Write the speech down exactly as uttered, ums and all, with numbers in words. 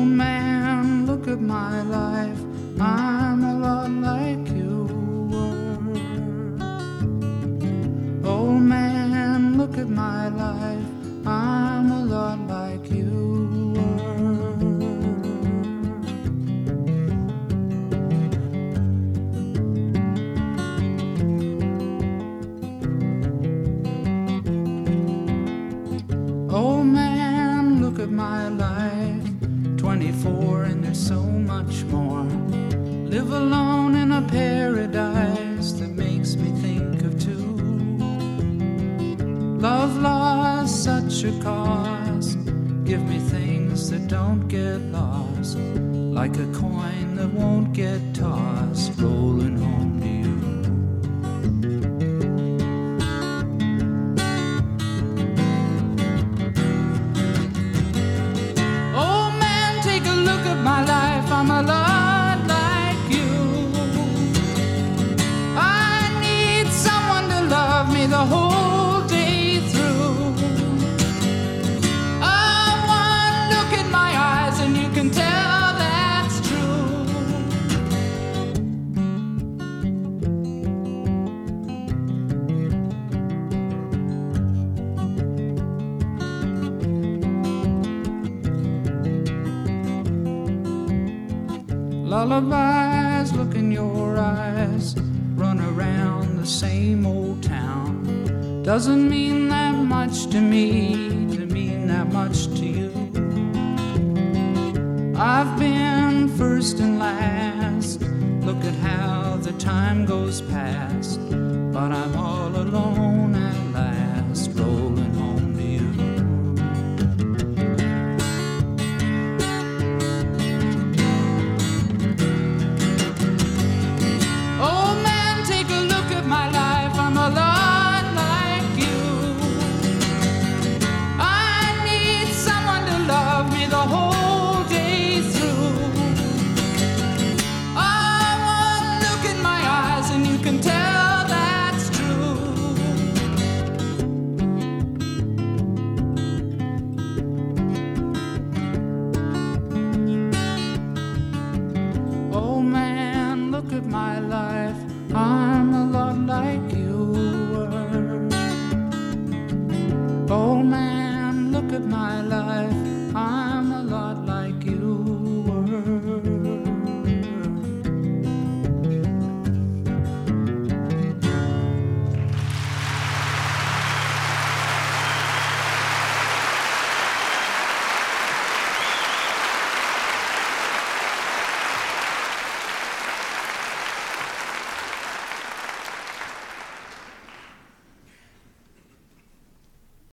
Old man, look at my life, I'm a lot like you were. Old man, look at my life, I'm a lot like you were. Old man, look at my life, twenty-four and there's so much more. Live alone in a paradise that makes me think of two. Love lost such a cost, give me things that don't get lost, like a coin that won't get tossed, rolling home to you. My life, I'm a lot like you. I need someone to love me the whole day through. I want look in my eyes and you can tell that's true. Lullabies, look in your eyes, run around the same old town. Doesn't mean that much to me, to mean that much to you. I've been first and last, look at how the time goes past, but I'm all alone at last, rolling home to you. I'm a lot like you. I need someone to love me the whole day through. I want look in my eyes and you can tell that's true. Oh man, look at my life, I'm a lot like you. Oh man, look at my life, I'm